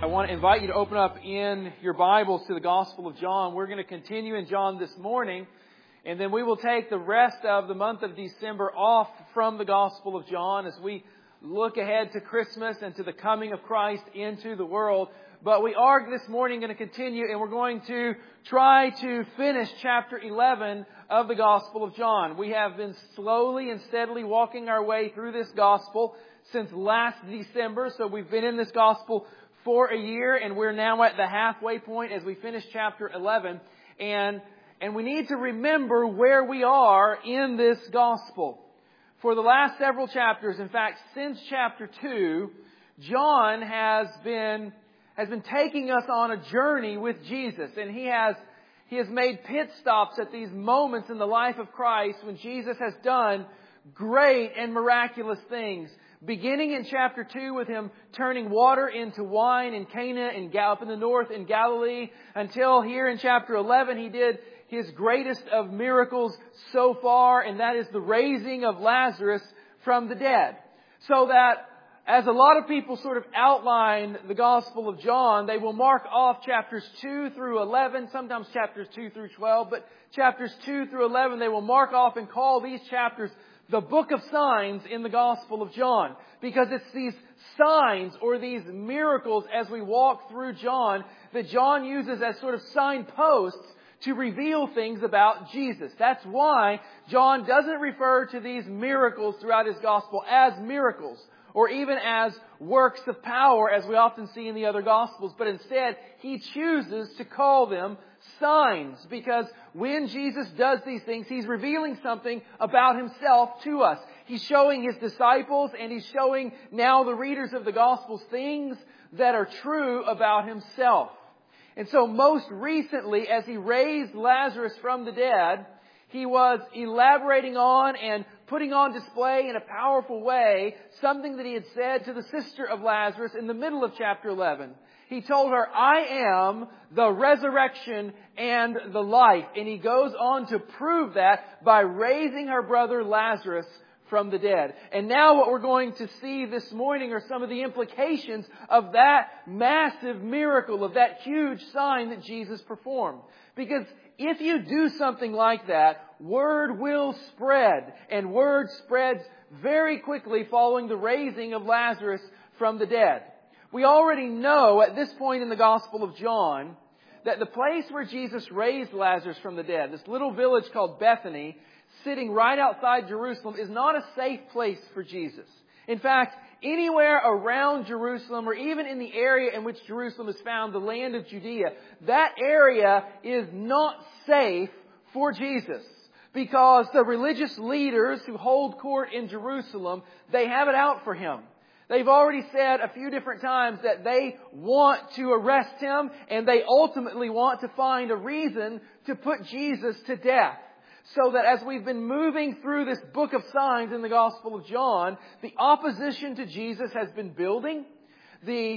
I want to invite you to open up in your Bibles to the Gospel of John. We're going to continue in John this morning, and then we will take the rest of the month of December off from the Gospel of John as we look ahead to Christmas and to the coming of Christ into the world. But we are this morning going to continue, and we're going to try to finish chapter 11 of the Gospel of John. We have been slowly and steadily walking our way through this Gospel since last December. So we've been in this Gospel for a year, and we're now at the halfway point as we finish chapter 11. And we need to remember where we are in this Gospel. For the last several chapters, in fact, since chapter 2, John has been taking us on a journey with Jesus. And he has made pit stops at these moments in the life of Christ when Jesus has done great and miraculous things. Beginning in chapter 2 with Him turning water into wine in Cana and up in the north in Galilee, until here in chapter 11 He did His greatest of miracles so far, and that is the raising of Lazarus from the dead. So that as a lot of people sort of outline the Gospel of John, they will mark off chapters 2 through 11, sometimes chapters 2 through 12, but chapters 2 through 11 they will mark off and call these chapters the book of signs in the Gospel of John. Because it's these signs or these miracles as we walk through John that John uses as sort of signposts to reveal things about Jesus. That's why John doesn't refer to these miracles throughout his Gospel as miracles or even as works of power as we often see in the other Gospels. But instead, he chooses to call them signs, because when Jesus does these things, He's revealing something about Himself to us. He's showing His disciples and He's showing now the readers of the Gospels things that are true about Himself. And so most recently, as He raised Lazarus from the dead, He was elaborating on and putting on display in a powerful way something that He had said to the sister of Lazarus in the middle of chapter 11. He told her, "I am the resurrection and the life." And He goes on to prove that by raising her brother Lazarus from the dead. And now what we're going to see this morning are some of the implications of that massive miracle, of that huge sign that Jesus performed. Because if you do something like that, word will spread. And word spreads very quickly following the raising of Lazarus from the dead. We already know at this point in the Gospel of John that the place where Jesus raised Lazarus from the dead, this little village called Bethany, sitting right outside Jerusalem, is not a safe place for Jesus. In fact, anywhere around Jerusalem, or even in the area in which Jerusalem is found, the land of Judea, that area is not safe for Jesus. Because the religious leaders who hold court in Jerusalem, they have it out for Him. They've already said a few different times that they want to arrest Him, and they ultimately want to find a reason to put Jesus to death. So that as we've been moving through this book of signs in the Gospel of John, the opposition to Jesus has been building. The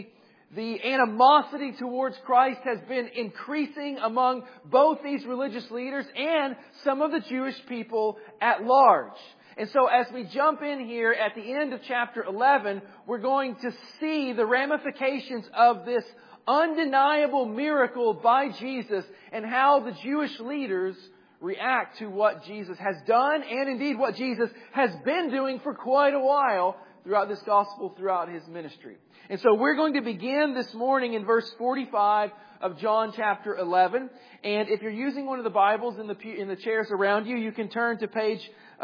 animosity towards Christ has been increasing among both these religious leaders and some of the Jewish people at large. And so as we jump in here at the end of chapter 11, we're going to see the ramifications of this undeniable miracle by Jesus and how the Jewish leaders react to what Jesus has done and indeed what Jesus has been doing for quite a while throughout this gospel, throughout His ministry. And so we're going to begin this morning in verse 45 of John chapter 11. And if you're using one of the Bibles in the chairs around you, you can turn to page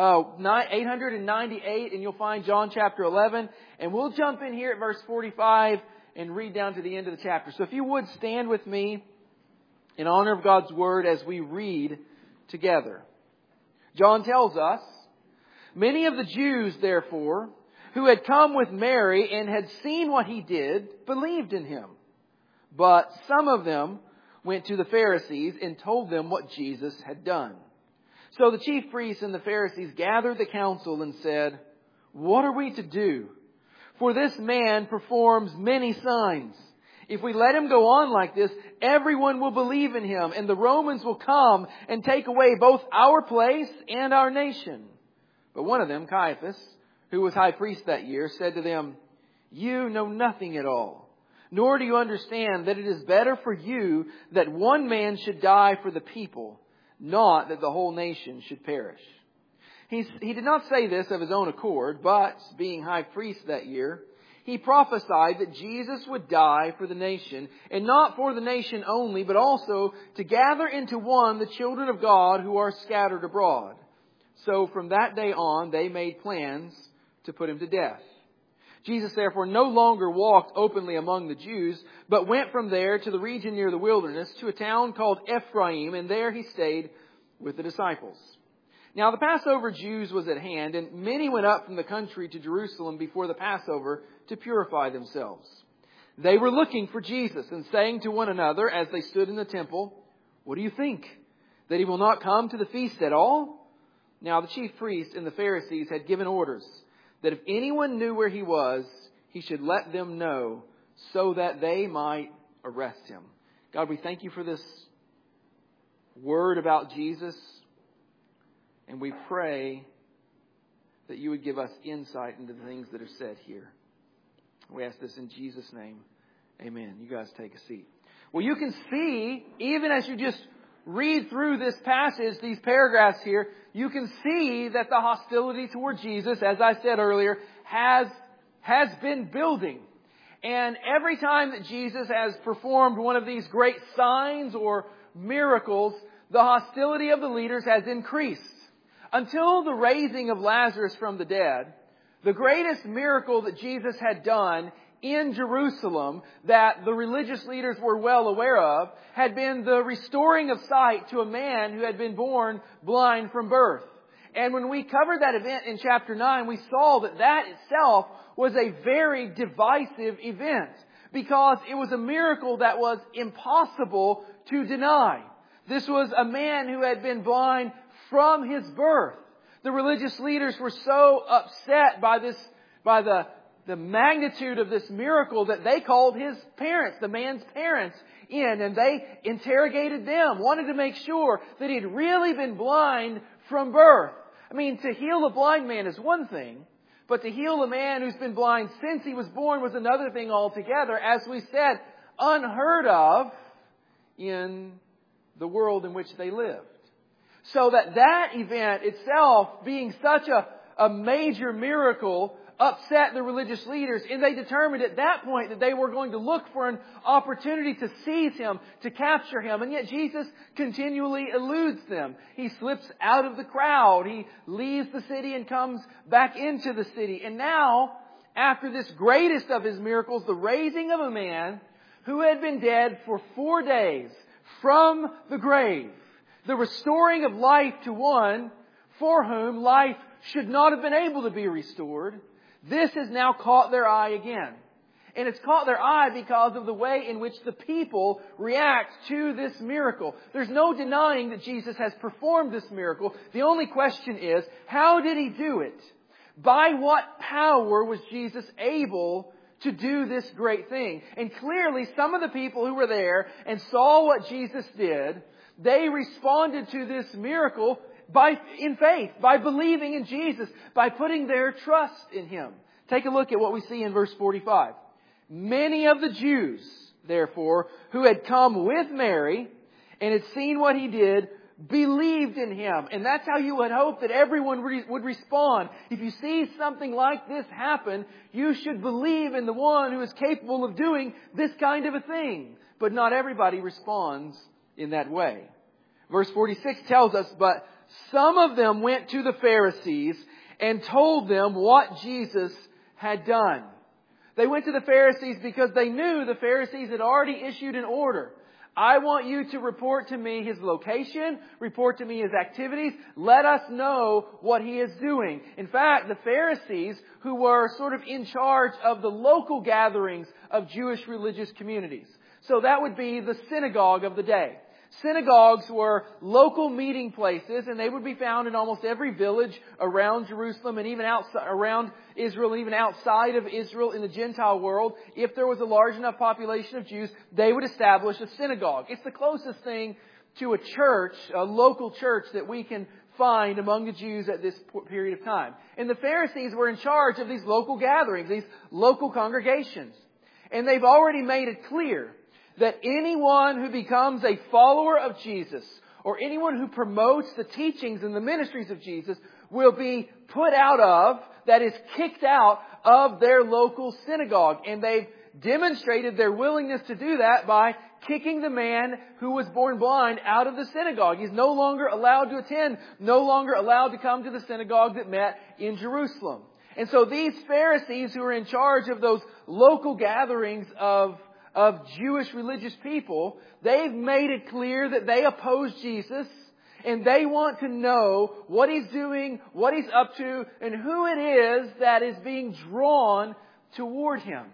898 and you'll find John chapter 11. And we'll jump in here at verse 45 and read down to the end of the chapter. So if you would stand with me in honor of God's Word as we read together. John tells us, "Many of the Jews, therefore, who had come with Mary and had seen what He did, believed in Him. But some of them went to the Pharisees and told them what Jesus had done. So the chief priests and the Pharisees gathered the council and said, 'What are we to do? For this man performs many signs. If we let him go on like this, everyone will believe in him, and the Romans will come and take away both our place and our nation.' But one of them, Caiaphas, who was high priest that year, said to them, 'You know nothing at all, Nor do you understand that it is better for you that one man should die for the people, not that the whole nation should perish. He did not say this of his own accord, but, being high priest that year, he prophesied that Jesus would die for the nation, and not for the nation only, but also to gather into one the children of God who are scattered abroad. So from that day on, they made plans to put him to death. Jesus therefore no longer walked openly among the Jews, but went from there to the region near the wilderness, to a town called Ephraim, and there he stayed with the disciples. Now the Passover Jews was at hand, and many went up from the country to Jerusalem before the Passover to purify themselves. They were looking for Jesus and saying to one another as they stood in the temple, "What do you think? That he will not come to the feast at all?" Now the chief priests and the Pharisees had given orders that if anyone knew where he was, he should let them know so that they might arrest him. God, we thank you for this word about Jesus. And we pray that you would give us insight into the things that are said here. We ask this in Jesus' name. Amen. You guys take a seat. Well, you can see, even as you just read through this passage, these paragraphs here, you can see that the hostility toward Jesus, as I said earlier, has been building. And every time that Jesus has performed one of these great signs or miracles, the hostility of the leaders has increased. Until the raising of Lazarus from the dead, the greatest miracle that Jesus had done in Jerusalem that the religious leaders were well aware of had been the restoring of sight to a man who had been born blind from birth. And when we covered that event in chapter 9, we saw that that itself was a very divisive event because it was a miracle that was impossible to deny. This was a man who had been blind from his birth. The religious leaders were so upset by the magnitude of this miracle that they called his parents, the man's parents, in, and they interrogated them, wanted to make sure that he'd really been blind from birth. I mean, to heal a blind man is one thing, but to heal a man who's been blind since he was born was another thing altogether, as we said, unheard of in the world in which they lived. So that event itself, being such a major miracle, upset the religious leaders. And they determined at that point that they were going to look for an opportunity to seize him, to capture him. And yet Jesus continually eludes them. He slips out of the crowd. He leaves the city and comes back into the city. And now, after this greatest of his miracles, the raising of a man who had been dead for 4 days from the grave, the restoring of life to one for whom life should not have been able to be restored, this has now caught their eye again. And it's caught their eye because of the way in which the people react to this miracle. There's no denying that Jesus has performed this miracle. The only question is, how did he do it? By what power was Jesus able to do this great thing? And clearly, some of the people who were there and saw what Jesus did, they responded to this miracle in faith, by believing in Jesus, by putting their trust in Him. Take a look at what we see in verse 45. Many of the Jews, therefore, who had come with Mary and had seen what He did, believed in Him. And that's how you would hope that everyone would respond. If you see something like this happen, you should believe in the one who is capable of doing this kind of a thing. But not everybody responds in that way. Verse 46 tells us, but some of them went to the Pharisees and told them what Jesus had done. They went to the Pharisees because they knew the Pharisees had already issued an order. I want you to report to me his location, report to me his activities. Let us know what he is doing. In fact, the Pharisees, who were sort of in charge of the local gatherings of Jewish religious communities. So that would be the synagogue of the day. Synagogues were local meeting places, and they would be found in almost every village around Jerusalem and even outside, around Israel, and even outside of Israel in the Gentile world. If there was a large enough population of Jews, they would establish a synagogue. It's the closest thing to a church, a local church, that we can find among the Jews at this period of time. And the Pharisees were in charge of these local gatherings, these local congregations. And they've already made it clear that anyone who becomes a follower of Jesus, or anyone who promotes the teachings and the ministries of Jesus, will be put out of, that is, kicked out of their local synagogue. And they've demonstrated their willingness to do that by kicking the man who was born blind out of the synagogue. He's no longer allowed to attend, no longer allowed to come to the synagogue that met in Jerusalem. And so these Pharisees who are in charge of those local gatherings of Jewish religious people, they've made it clear that they oppose Jesus, and they want to know what He's doing, what He's up to, and who it is that is being drawn toward Him.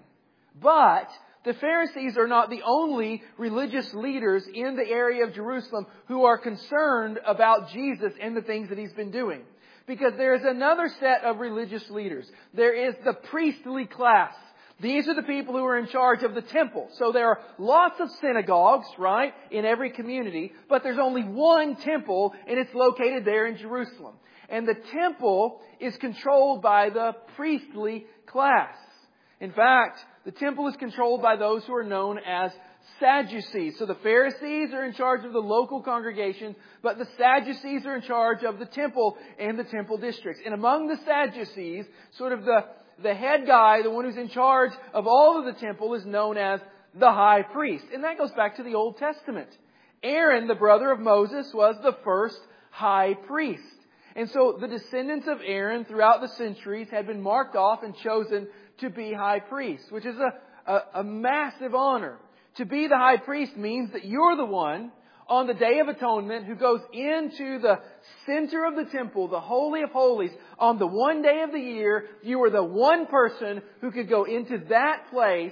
But the Pharisees are not the only religious leaders in the area of Jerusalem who are concerned about Jesus and the things that He's been doing. Because there is another set of religious leaders. There is the priestly class. These are the people who are in charge of the temple. So there are lots of synagogues, right, in every community, but there's only one temple, and it's located there in Jerusalem. And the temple is controlled by the priestly class. In fact, the temple is controlled by those who are known as Sadducees. So the Pharisees are in charge of the local congregations, but the Sadducees are in charge of the temple and the temple districts. And among the Sadducees, sort of the head guy, the one who's in charge of all of the temple, is known as the high priest. And that goes back to the Old Testament. Aaron, the brother of Moses, was the first high priest. And so the descendants of Aaron throughout the centuries had been marked off and chosen to be high priests, which is a massive honor. To be the high priest means that you're the one on the Day of Atonement who goes into the center of the temple, the Holy of Holies, on the one day of the year. You are the one person who could go into that place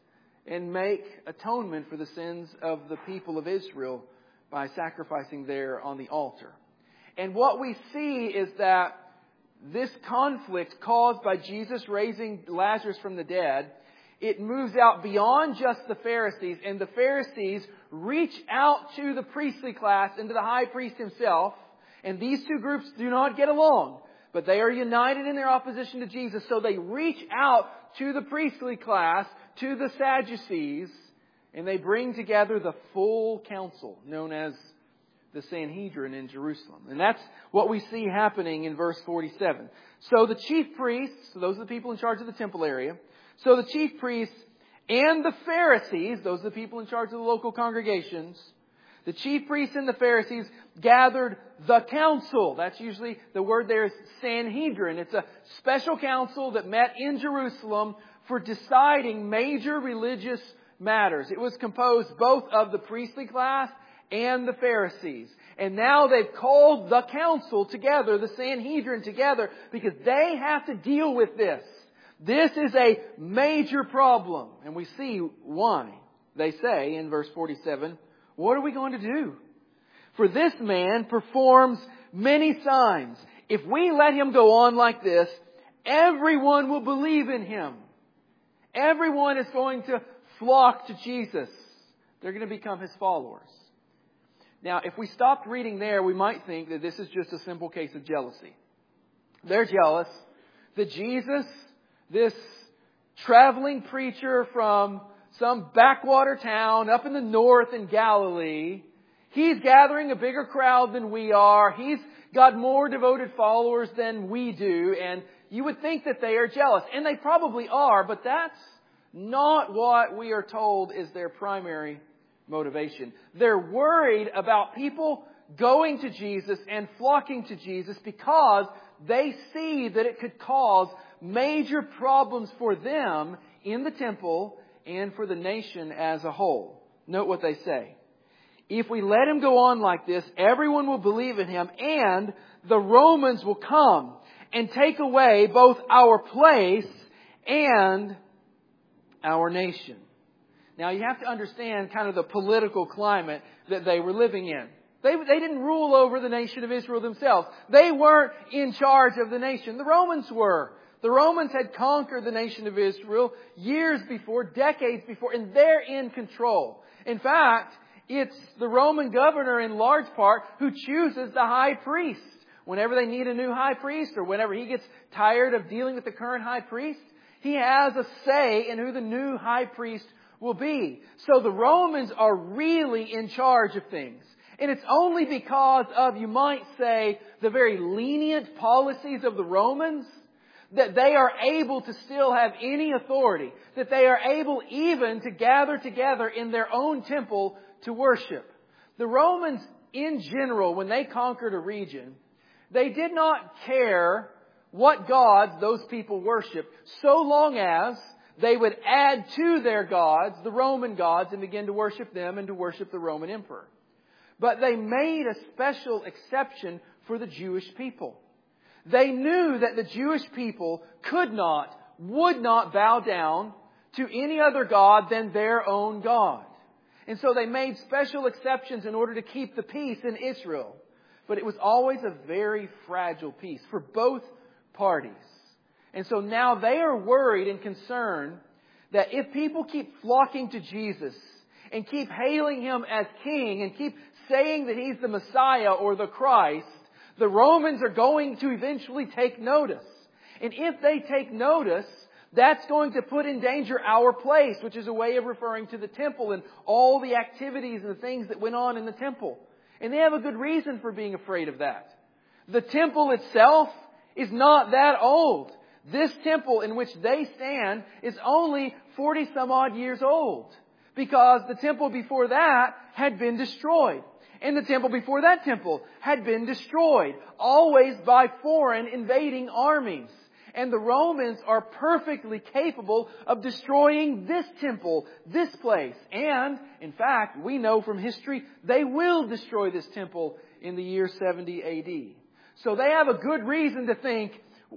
and make atonement for the sins of the people of Israel by sacrificing there on the altar. And what we see is that this conflict caused by Jesus raising Lazarus from the dead, it moves out beyond just the Pharisees, and the Pharisees reach out to the priestly class and to the high priest himself, and these two groups do not get along, but they are united in their opposition to Jesus, so they reach out to the priestly class, to the Sadducees, and they bring together the full council, known as the Sanhedrin in Jerusalem. And that's what we see happening in verse 47. So the chief priests, so those are the people in charge of the temple area, so the chief priests and the Pharisees, those are the people in charge of the local congregations, the chief priests and the Pharisees gathered the council. That's usually, the word there is Sanhedrin. It's a special council that met in Jerusalem for deciding major religious matters. It was composed both of the priestly class and the Pharisees. And now they've called the council together, the Sanhedrin together, because they have to deal with this. This is a major problem. And we see why. They say in verse 47, what are we going to do? For this man performs many signs. If we let him go on like this, everyone will believe in him. Everyone is going to flock to Jesus. They're going to become his followers. Now, if we stopped reading there, we might think that this is just a simple case of jealousy. They're jealous that Jesus, this traveling preacher from some backwater town up in the north in Galilee, he's gathering a bigger crowd than we are. He's got more devoted followers than we do. And you would think that they are jealous. And they probably are, but that's not what we are told is their primary motivation. They're worried about people going to Jesus and flocking to Jesus because they see that it could cause major problems for them in the temple and for the nation as a whole. Note what they say. If we let him go on like this, everyone will believe in him, and the Romans will come and take away both our place and our nation. Now you have to understand kind of the political climate that they were living in. They didn't rule over the nation of Israel themselves. They weren't in charge of the nation. The Romans were. The Romans had conquered the nation of Israel years before, decades before, and they're in control. In fact, it's the Roman governor in large part who chooses the high priest. Whenever they need a new high priest or whenever he gets tired of dealing with the current high priest, He has a say in who the new high priest will be. So the Romans are really in charge of things. And it's only because of, you might say, the very lenient policies of the Romans that they are able to still have any authority. That they are able even to gather together in their own temple to worship. The Romans, in general, when they conquered a region, they did not care what gods those people worshiped, so long as they would add to their gods, the Roman gods, and begin to worship them and to worship the Roman emperor. But they made a special exception for the Jewish people. They knew that the Jewish people would not bow down to any other god than their own God. And so they made special exceptions in order to keep the peace in Israel. But it was always a very fragile peace for both parties. And so now they are worried and concerned that if people keep flocking to Jesus and keep hailing Him as King and keep saying that He's the Messiah or the Christ, the Romans are going to eventually take notice. And if they take notice, that's going to put in danger our place, which is a way of referring to the temple and all the activities and the things that went on in the temple. And they have a good reason for being afraid of that. The temple itself is not that old. This temple in which they stand is only 40 some odd years old. Because the temple before that had been destroyed. And the temple before that temple had been destroyed. Always by foreign invading armies. And the Romans are perfectly capable of destroying this temple, this place. And, in fact, we know from history, they will destroy this temple in the year 70 AD. So they have a good reason to think,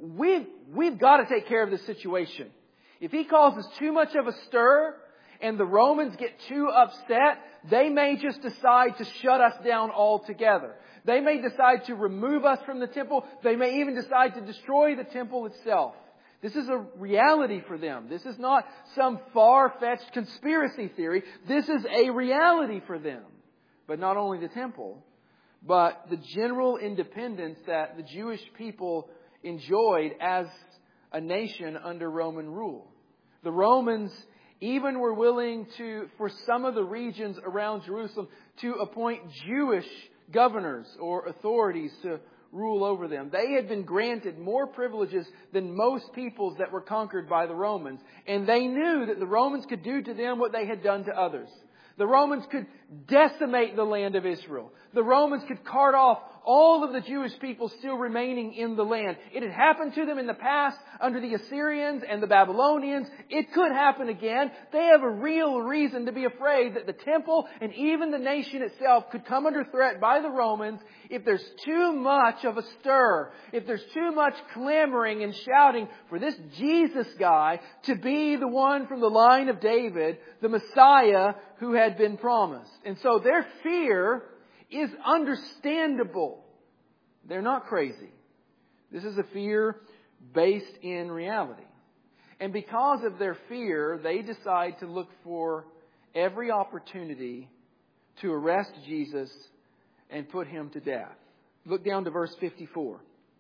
we've got to take care of this situation. If he causes too much of a stir and the Romans get too upset, they may just decide to shut us down altogether. They may decide to remove us from the temple. They may even decide to destroy the temple itself. This is a reality for them. This is not some far-fetched conspiracy theory. This is a reality for them. But not only the temple, but the general independence that the Jewish people enjoyed as a nation under Roman rule. The Romans even were willing to, for some of the regions around Jerusalem, to appoint Jewish governors or authorities to rule over them. They had been granted more privileges than most peoples that were conquered by the Romans. And they knew that the Romans could do to them what they had done to others. The Romans could decimate the land of Israel. The Romans could cart off all of the Jewish people still remaining in the land. It had happened to them in the past under the Assyrians and the Babylonians. It could happen again. They have a real reason to be afraid that the temple and even the nation itself could come under threat by the Romans if there's too much of a stir, if there's too much clamoring and shouting for this Jesus guy to be the one from the line of David, the Messiah who had been promised. And so their fear is understandable. They're not crazy. This is a fear based in reality. And because of their fear, they decide to look for every opportunity to arrest Jesus and put Him to death. Look down to verse 54.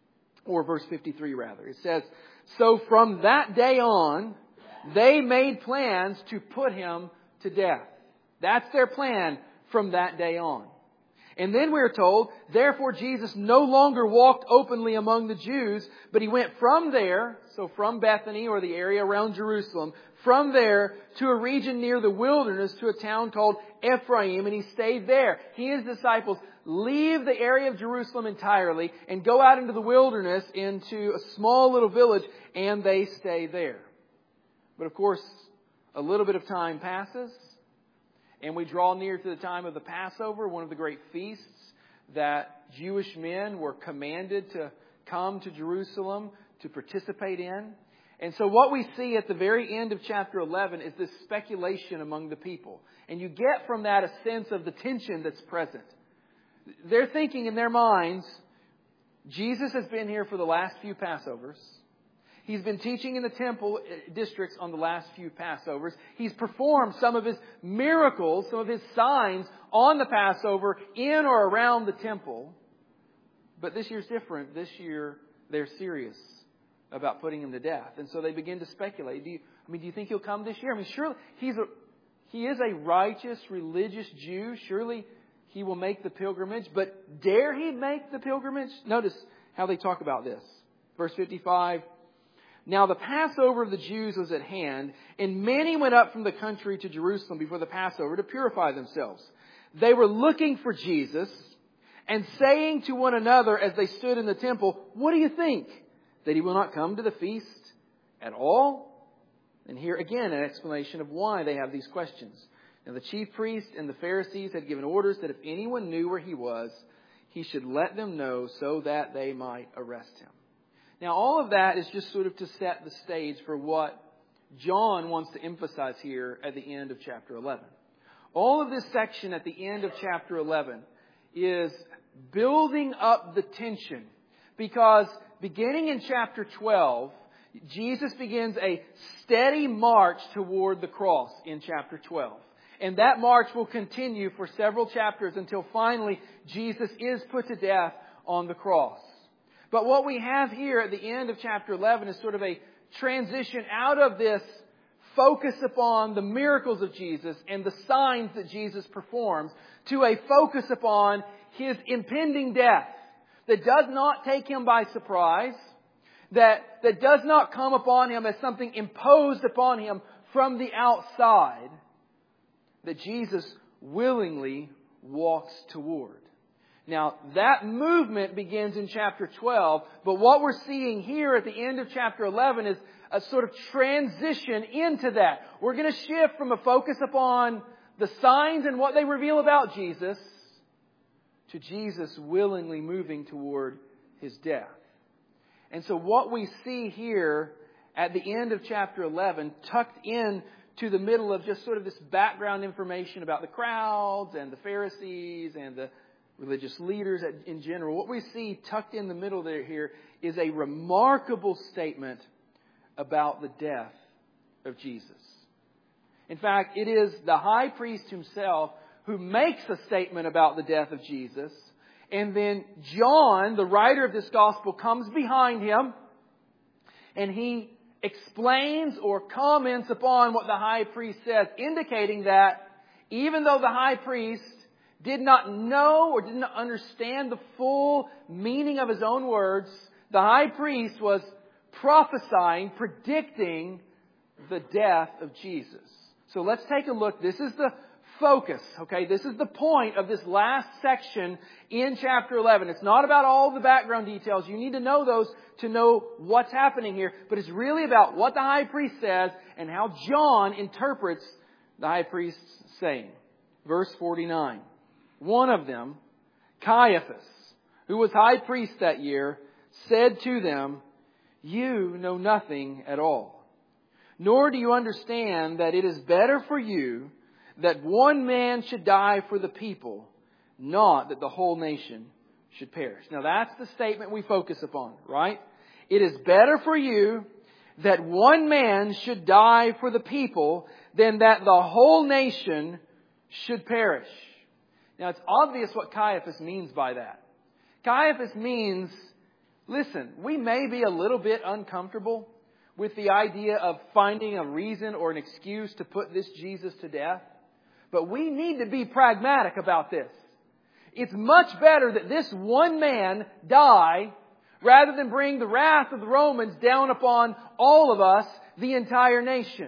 Or verse 53 rather. It says, "So from that day on, they made plans to put Him to death." That's their plan from that day on. And then we're told, "Therefore Jesus no longer walked openly among the Jews, but He went from there," so from Bethany or the area around Jerusalem, "from there to a region near the wilderness to a town called Ephraim, and He stayed there." He and His disciples leave the area of Jerusalem entirely and go out into the wilderness, into a small little village, and they stay there. But of course, a little bit of time passes. And we draw near to the time of the Passover, one of the great feasts that Jewish men were commanded to come to Jerusalem to participate in. And so what we see at the very end of chapter 11 is this speculation among the people. And you get from that a sense of the tension that's present. They're thinking in their minds, Jesus has been here for the last few Passovers. He's been teaching in the temple districts on the last few Passovers. He's performed some of His miracles, some of His signs on the Passover in or around the temple. But this year's different. This year, they're serious about putting him to death. And so they begin to speculate. Do you think he'll come this year? I mean, surely he is a righteous, religious Jew. Surely he will make the pilgrimage. But dare he make the pilgrimage? Notice how they talk about this. Verse 55. Now the Passover of the Jews was at hand, and many went up from the country to Jerusalem before the Passover to purify themselves. They were looking for Jesus and saying to one another as they stood in the temple, "What do you think? That he will not come to the feast at all?" And here again an explanation of why they have these questions. Now the chief priests and the Pharisees had given orders that if anyone knew where he was, he should let them know so that they might arrest him. Now all of that is just sort of to set the stage for what John wants to emphasize here at the end of chapter 11. All of this section at the end of chapter 11 is building up the tension, because beginning in chapter 12, Jesus begins a steady march toward the cross in chapter 12. And that march will continue for several chapters until finally Jesus is put to death on the cross. But what we have here at the end of chapter 11 is sort of a transition out of this focus upon the miracles of Jesus and the signs that Jesus performs to a focus upon His impending death that does not take Him by surprise, that does not come upon Him as something imposed upon Him from the outside, that Jesus willingly walks toward. Now, that movement begins in chapter 12, but what we're seeing here at the end of chapter 11 is a sort of transition into that. We're going to shift from a focus upon the signs and what they reveal about Jesus to Jesus willingly moving toward His death. And so what we see here at the end of chapter 11, tucked in to the middle of just sort of this background information about the crowds and the Pharisees and the religious leaders in general, what we see tucked in the middle there here is a remarkable statement about the death of Jesus. In fact, it is the high priest himself who makes a statement about the death of Jesus. And then John, the writer of this gospel, comes behind him and he explains or comments upon what the high priest says, indicating that even though the high priest did not know or did not understand the full meaning of his own words, the high priest was prophesying, predicting the death of Jesus. So let's take a look. This is the focus, okay? This is the point of this last section in chapter 11. It's not about all the background details. You need to know those to know what's happening here. But it's really about what the high priest says and how John interprets the high priest's saying. Verse 49. One of them, Caiaphas, who was high priest that year, said to them, "You know nothing at all, nor do you understand that it is better for you that one man should die for the people, not that the whole nation should perish." Now that's the statement we focus upon, right? It is better for you that one man should die for the people than that the whole nation should perish. Now it's obvious what Caiaphas means by that. Caiaphas means, listen, we may be a little bit uncomfortable with the idea of finding a reason or an excuse to put this Jesus to death, but we need to be pragmatic about this. It's much better that this one man die rather than bring the wrath of the Romans down upon all of us, the entire nation.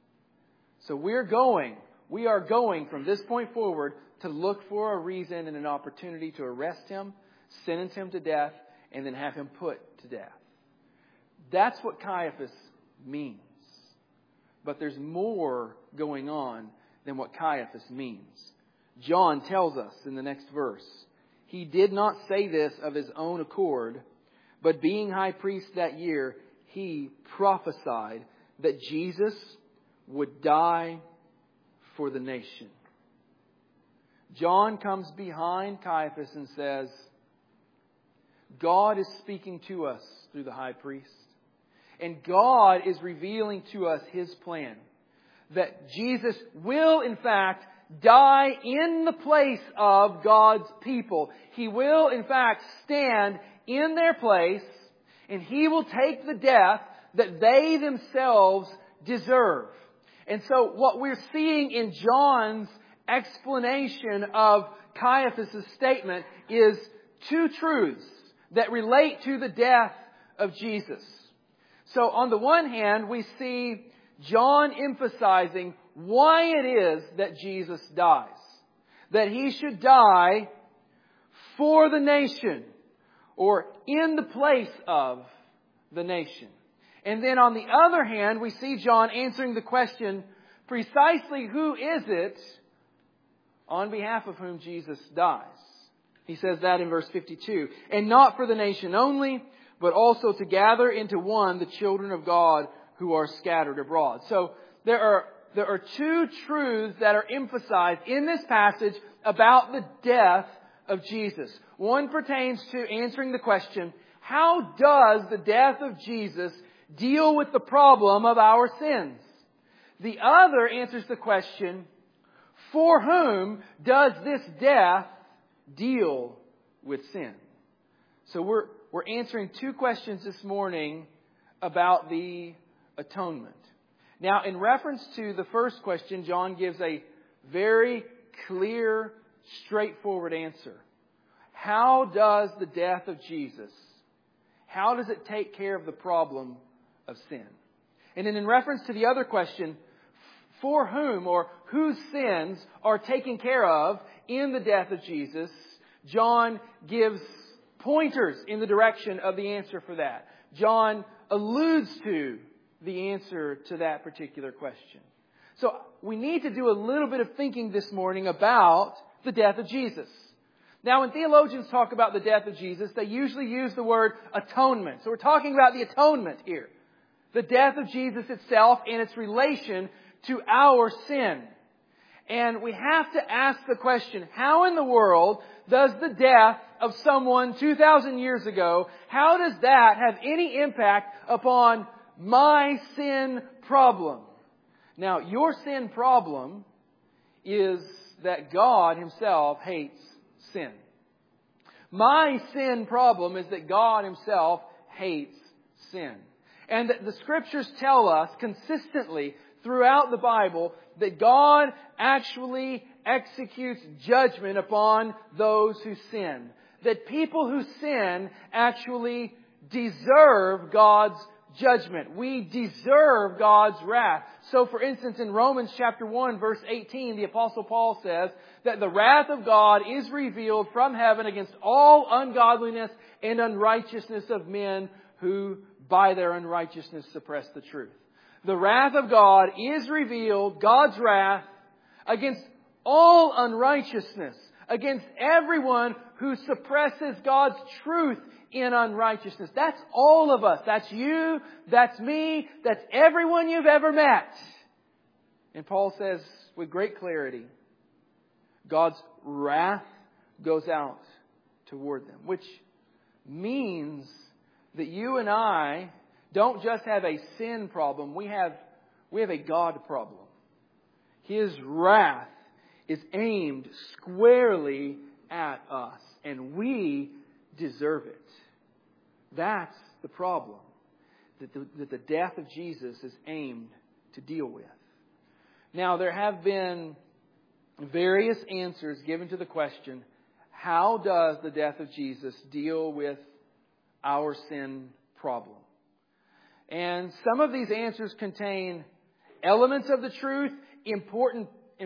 So we are going from this point forward to look for a reason and an opportunity to arrest Him, sentence Him to death, and then have Him put to death. That's what Caiaphas means. But there's more going on than what Caiaphas means. John tells us in the next verse, he did not say this of his own accord, but being high priest that year, he prophesied that Jesus would die for the nation. John comes behind Caiaphas and says, God is speaking to us through the high priest. And God is revealing to us His plan. That Jesus will, in fact, die in the place of God's people. He will, in fact, stand in their place. and He will take the death that they themselves deserve. And so what we're seeing in John's explanation of Caiaphas' statement is two truths that relate to the death of Jesus. So on the one hand, we see John emphasizing why it is that Jesus dies. That He should die for the nation, or in the place of the nation. And then on the other hand, we see John answering the question, precisely who is it on behalf of whom Jesus dies? He says that in verse 52. And not for the nation only, but also to gather into one the children of God who are scattered abroad. So there are two truths that are emphasized in this passage about the death of Jesus. One pertains to answering the question, how does the death of Jesus deal with the problem of our sins? The other answers the question, for whom does this death deal with sin? So we're answering two questions this morning about the atonement. Now, in reference to the first question, John gives a very clear, straightforward answer. How does the death of Jesus, how does it take care of the problem of sin? And then in reference to the other question, for whom or whose sins are taken care of in the death of Jesus, John gives pointers in the direction of the answer for that. John alludes to the answer to that particular question. So we need to do a little bit of thinking this morning about the death of Jesus. Now, when theologians talk about the death of Jesus, they usually use the word atonement. So we're talking about the atonement here. The death of Jesus itself and its relation to our sin. And we have to ask the question, how in the world does the death of someone 2,000 years ago, how does that have any impact upon my sin problem? Now, your sin problem is that God Himself hates sin. My sin problem is that God Himself hates sin. And that the Scriptures tell us consistently throughout the Bible that God actually executes judgment upon those who sin. That people who sin actually deserve God's judgment. We deserve God's wrath. So for instance, in Romans chapter 1 verse 18, the Apostle Paul says that the wrath of God is revealed from heaven against all ungodliness and unrighteousness of men who by their unrighteousness suppress the truth. The wrath of God is revealed, God's wrath, against all unrighteousness, against everyone who suppresses God's truth in unrighteousness. That's all of us. That's you, that's me, that's everyone you've ever met. And Paul says with great clarity, God's wrath goes out toward them, which means that you and I don't just have a sin problem, we have a God problem. His wrath is aimed squarely at us, and we deserve it. That's the problem that the death of Jesus is aimed to deal with. Now, there have been various answers given to the question, how does the death of Jesus deal with our sin problem? And some of these answers contain elements of the truth, important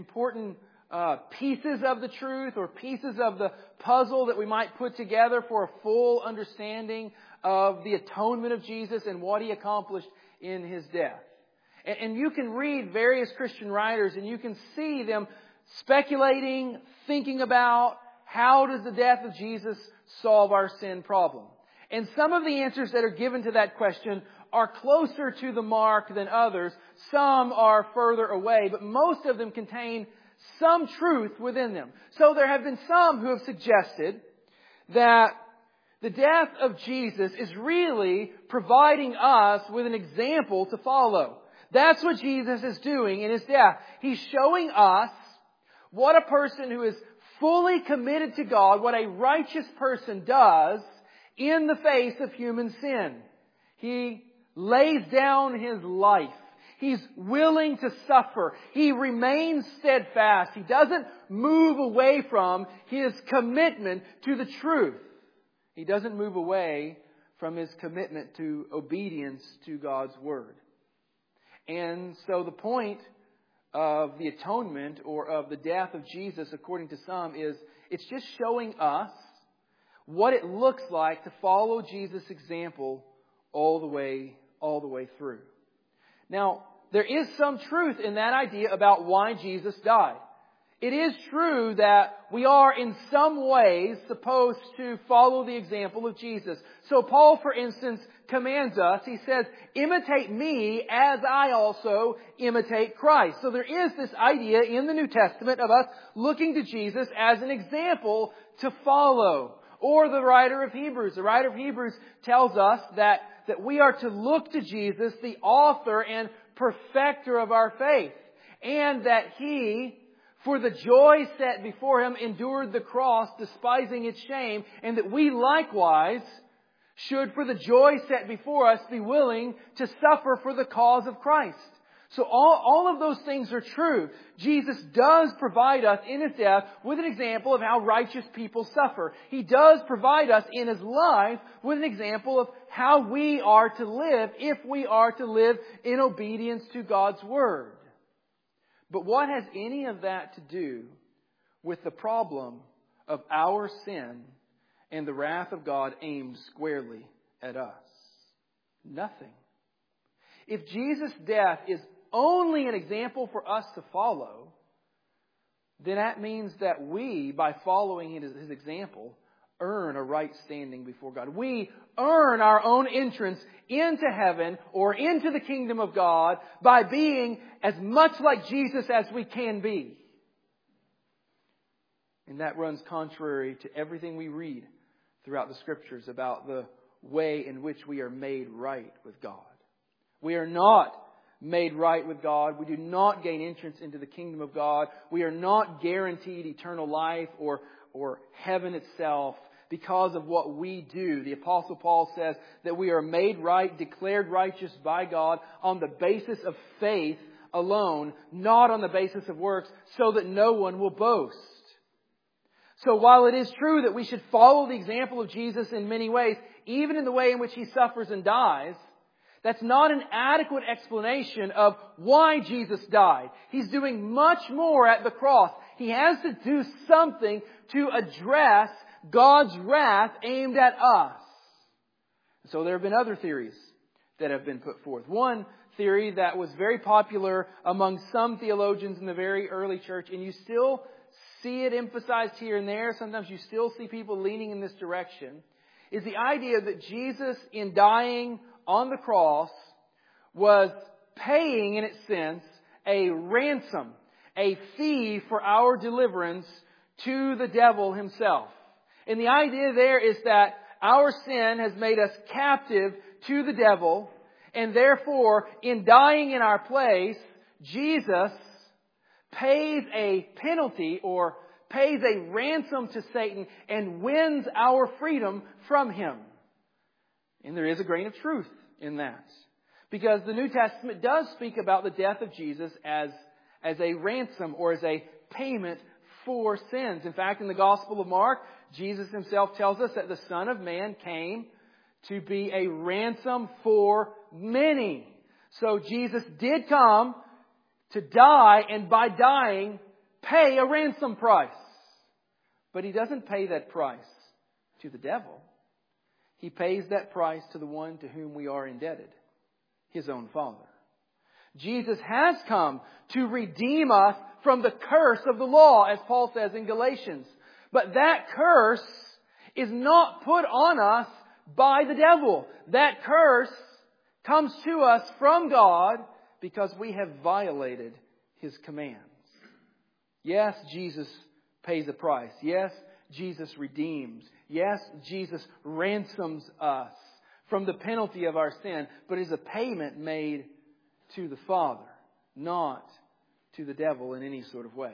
pieces of the truth, or pieces of the puzzle that we might put together for a full understanding of the atonement of Jesus and what He accomplished in His death. And you can read various Christian writers and you can see them speculating, thinking about how does the death of Jesus solve our sin problem. And some of the answers that are given to that question are closer to the mark than others. Some are further away, but most of them contain some truth within them. So there have been some who have suggested that the death of Jesus is really providing us with an example to follow. That's what Jesus is doing in His death. He's showing us what a person who is fully committed to God, what a righteous person does in the face of human sin. He lays down His life. He's willing to suffer. He remains steadfast. He doesn't move away from His commitment to the truth. He doesn't move away from His commitment to obedience to God's Word. And so the point of the atonement or of the death of Jesus, according to some, is it's just showing us what it looks like to follow Jesus' example all the way through. Now, there is some truth in that idea about why Jesus died. It is true that we are in some ways supposed to follow the example of Jesus. So Paul, for instance, commands us, he says, imitate me as I also imitate Christ. So there is this idea in the New Testament of us looking to Jesus as an example to follow. Or the writer of Hebrews. The writer of Hebrews tells us that we are to look to Jesus, the author and perfecter of our faith. And that He, for the joy set before Him, endured the cross, despising its shame. And that we likewise should, for the joy set before us, be willing to suffer for the cause of Christ. So all of those things are true. Jesus does provide us in His death with an example of how righteous people suffer. He does provide us in His life with an example of how we are to live if we are to live in obedience to God's Word. But what has any of that to do with the problem of our sin and the wrath of God aimed squarely at us? Nothing. If Jesus' death is only an example for us to follow, then that means that we, by following His example, earn a right standing before God. We earn our own entrance into heaven or into the kingdom of God by being as much like Jesus as we can be. And that runs contrary to everything we read throughout the Scriptures about the way in which we are made right with God. We are not made right with God. We do not gain entrance into the kingdom of God. We are not guaranteed eternal life or heaven itself because of what we do. The Apostle Paul says that we are made right, declared righteous by God on the basis of faith alone, not on the basis of works, so that no one will boast. So while it is true that we should follow the example of Jesus in many ways, even in the way in which He suffers and dies, that's not an adequate explanation of why Jesus died. He's doing much more at the cross. He has to do something to address God's wrath aimed at us. So there have been other theories that have been put forth. One theory that was very popular among some theologians in the very early church, and you still see it emphasized here and there, sometimes you still see people leaning in this direction, is the idea that Jesus, in dying on the cross, was paying, in its sense, a ransom, a fee for our deliverance to the devil himself. And the idea there is that our sin has made us captive to the devil, and therefore, in dying in our place, Jesus pays a penalty or pays a ransom to Satan and wins our freedom from him. And there is a grain of truth in that. Because the New Testament does speak about the death of Jesus as a ransom or as a payment for sins. In fact, in the Gospel of Mark, Jesus Himself tells us that the Son of Man came to be a ransom for many. So Jesus did come to die, and by dying, pay a ransom price. But He doesn't pay that price to the devil. He pays that price to the one to whom we are indebted, His own Father. Jesus has come to redeem us from the curse of the law, as Paul says in Galatians. But that curse is not put on us by the devil. That curse comes to us from God because we have violated His commands. Yes, Jesus pays a price. Yes, Jesus redeems. Yes, Jesus ransoms us from the penalty of our sin, but is a payment made to the Father, not to the devil in any sort of way.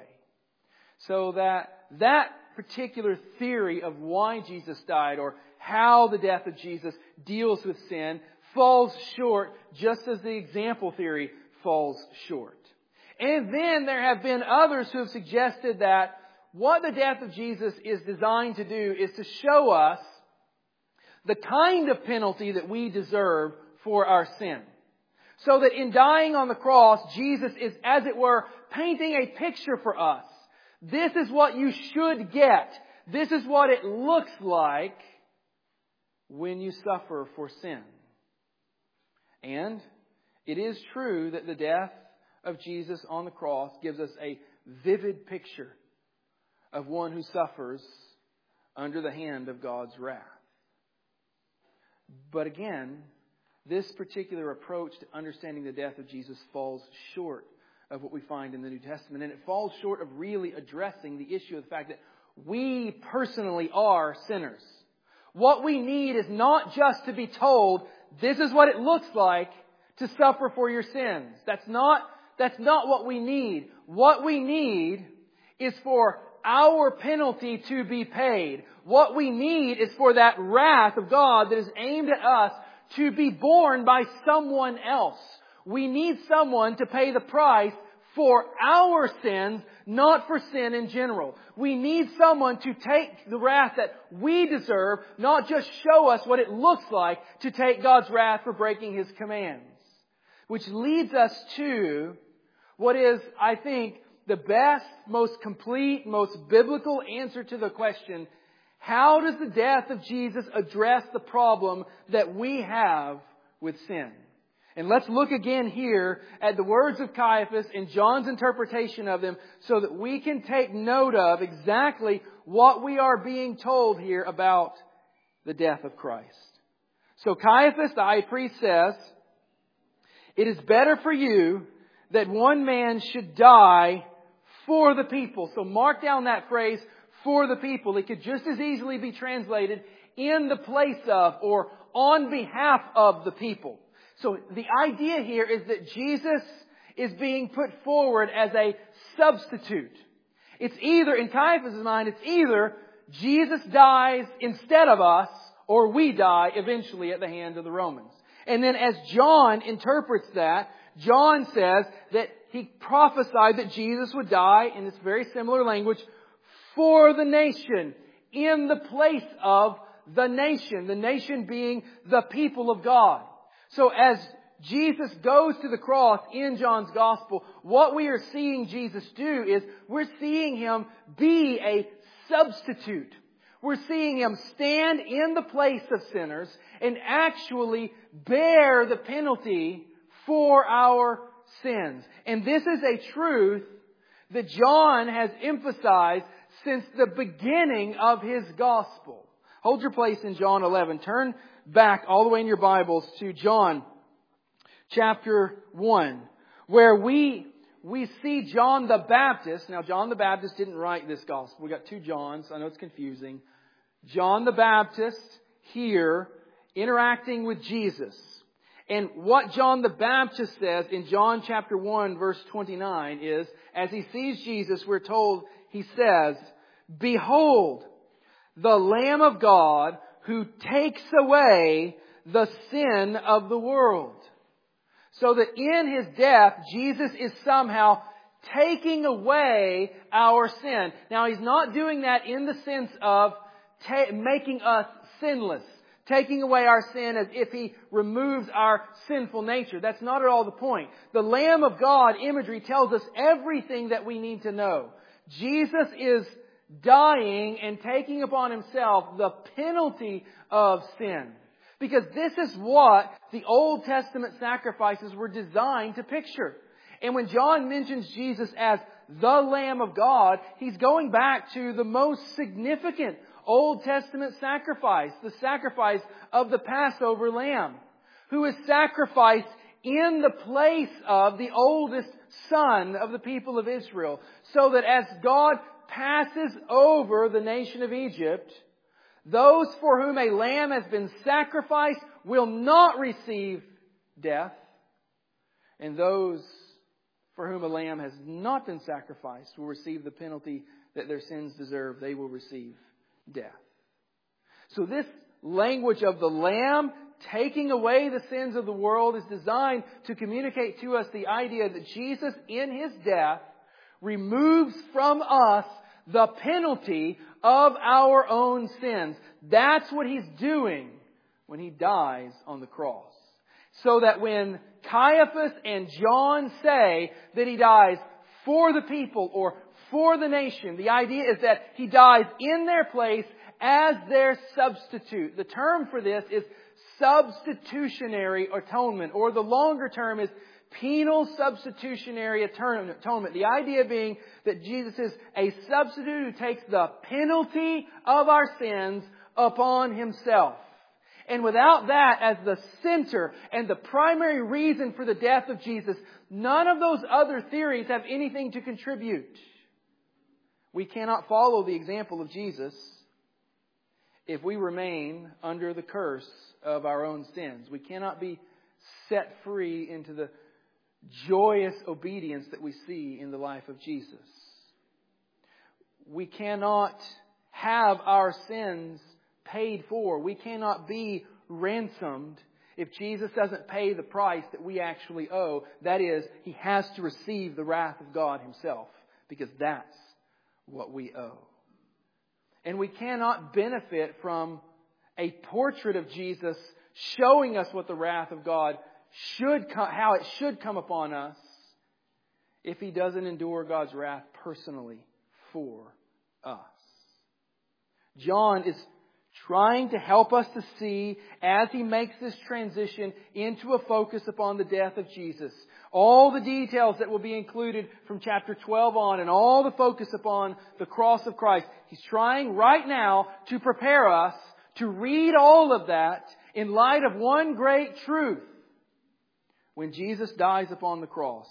So that particular theory of why Jesus died or how the death of Jesus deals with sin falls short, just as the example theory falls short. And then there have been others who have suggested that what the death of Jesus is designed to do is to show us the kind of penalty that we deserve for our sin. So that in dying on the cross, Jesus is, as it were, painting a picture for us. This is what you should get. This is what it looks like when you suffer for sin. And it is true that the death of Jesus on the cross gives us a vivid picture of one who suffers under the hand of God's wrath. But again, this particular approach to understanding the death of Jesus falls short of what we find in the New Testament. And it falls short of really addressing the issue of the fact that we personally are sinners. What we need is not just to be told, this is what it looks like to suffer for your sins. That's not what we need. What we need is for our penalty to be paid. What we need is for that wrath of God that is aimed at us to be borne by someone else. We need someone to pay the price for our sins, not for sin in general. We need someone to take the wrath that we deserve, not just show us what it looks like to take God's wrath for breaking His commands. Which leads us to what is, I think, the best, most complete, most biblical answer to the question, how does the death of Jesus address the problem that we have with sin? And let's look again here at the words of Caiaphas and John's interpretation of them so that we can take note of exactly what we are being told here about the death of Christ. So Caiaphas, the high priest, says, "It is better for you that one man should die for the people." So mark down that phrase, for the people. It could just as easily be translated in the place of or on behalf of the people. So the idea here is that Jesus is being put forward as a substitute. It's either, in Caiaphas' mind, it's either Jesus dies instead of us or we die eventually at the hand of the Romans. And then as John interprets that, John says that he prophesied that Jesus would die, in this very similar language, for the nation, in the place of the nation being the people of God. So as Jesus goes to the cross in John's Gospel, what we are seeing Jesus do is we're seeing Him be a substitute. We're seeing Him stand in the place of sinners and actually bear the penalty for our sins. And this is a truth that John has emphasized since the beginning of his Gospel. Hold your place in John 11. Turn back all the way in your Bibles to John chapter 1, where we see John the Baptist. Now, John the Baptist didn't write this Gospel. We got two Johns. I know it's confusing. John the Baptist here interacting with Jesus. And what John the Baptist says in John chapter 1 verse 29 is, as he sees Jesus, we're told, he says, "Behold, the Lamb of God who takes away the sin of the world." So that in His death, Jesus is somehow taking away our sin. Now, He's not doing that in the sense of making us sinless. Taking away our sin as if He removes our sinful nature. That's not at all the point. The Lamb of God imagery tells us everything that we need to know. Jesus is dying and taking upon Himself the penalty of sin. Because this is what the Old Testament sacrifices were designed to picture. And when John mentions Jesus as the Lamb of God, he's going back to the most significant Old Testament sacrifice, the sacrifice of the Passover lamb, who is sacrificed in the place of the oldest son of the people of Israel, so that as God passes over the nation of Egypt, those for whom a lamb has been sacrificed will not receive death, and those for whom a lamb has not been sacrificed will receive the penalty that their sins deserve. They will receive death. So this language of the Lamb taking away the sins of the world is designed to communicate to us the idea that Jesus, in His death, removes from us the penalty of our own sins. That's what He's doing when He dies on the cross. So that when Caiaphas and John say that He dies for the people or for the nation, the idea is that He dies in their place as their substitute. The term for this is substitutionary atonement, or the longer term is penal substitutionary atonement. The idea being that Jesus is a substitute who takes the penalty of our sins upon Himself. And without that as the center and the primary reason for the death of Jesus, none of those other theories have anything to contribute. We cannot follow the example of Jesus if we remain under the curse of our own sins. We cannot be set free into the joyous obedience that we see in the life of Jesus. We cannot have our sins paid for. We cannot be ransomed if Jesus doesn't pay the price that we actually owe. That is, He has to receive the wrath of God Himself, because that's what we owe. And we cannot benefit from a portrait of Jesus showing us what the wrath of God how it should come upon us, if He doesn't endure God's wrath personally for us. John is trying to help us to see, as he makes this transition into a focus upon the death of Jesus, all the details that will be included from chapter 12 on, and all the focus upon the cross of Christ. He's trying right now to prepare us to read all of that in light of one great truth. When Jesus dies upon the cross,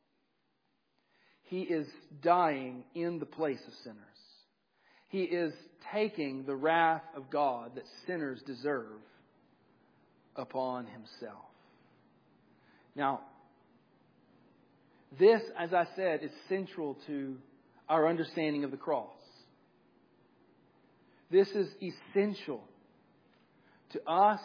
He is dying in the place of sinners. He is taking the wrath of God that sinners deserve upon Himself. Now, this, as I said, is central to our understanding of the cross. This is essential to us